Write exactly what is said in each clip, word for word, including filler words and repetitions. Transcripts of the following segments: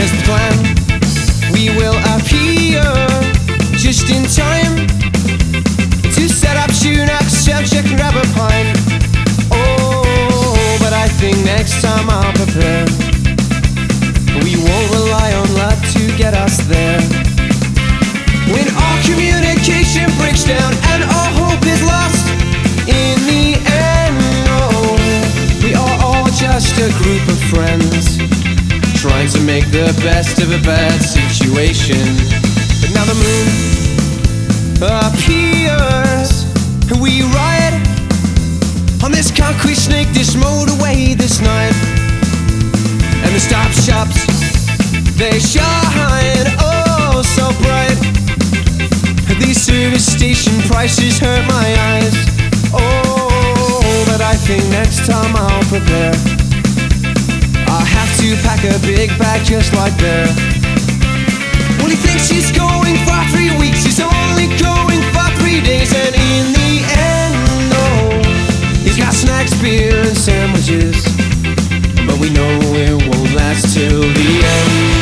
as planned. We will appear just in time to set up Tunac, Selchuk, and grab a pint. Oh, but I think next time I'll prepare. We won't rely on luck to get us there. When our communication breaks down and our hope is lost, in the end, oh, we are all just a group of friends trying to make the best of a bad situation. But now the moon appears and we ride on this concrete snake, this motorway this night. And the stop shops, they shine oh so bright. These service station prices hurt my eyes. Oh, but I think next time I'll prepare. I'll have to pack a big bag just like Bear. Well, he thinks he's going for three weeks, he's only going for three days. And in the end, oh, he's got snacks, beer and sandwiches, but we know it won't last till the end.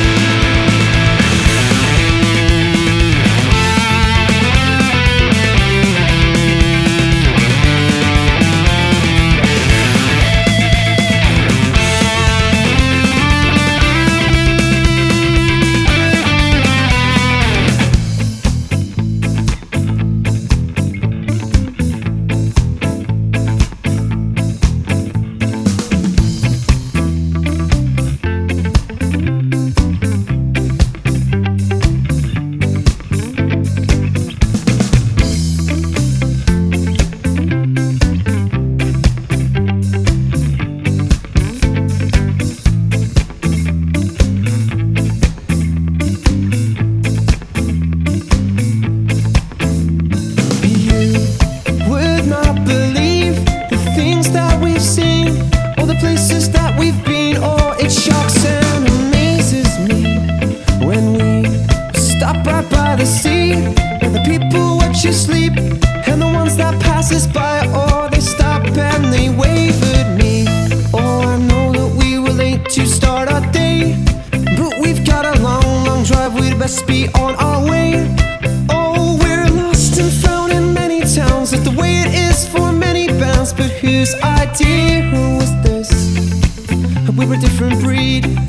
Places that we've been, oh, it shocks and amazes me when we stop right by the sea, and the people watch you sleep, and the ones that pass us by, oh, they stop and they wave at me. Oh, I know that we were late to start our day, but we've got a long, long drive, we'd best be on our way. Oh, we're lost and found in many towns, that's the way it is for many bands, but whose idea was this? We were a different breed.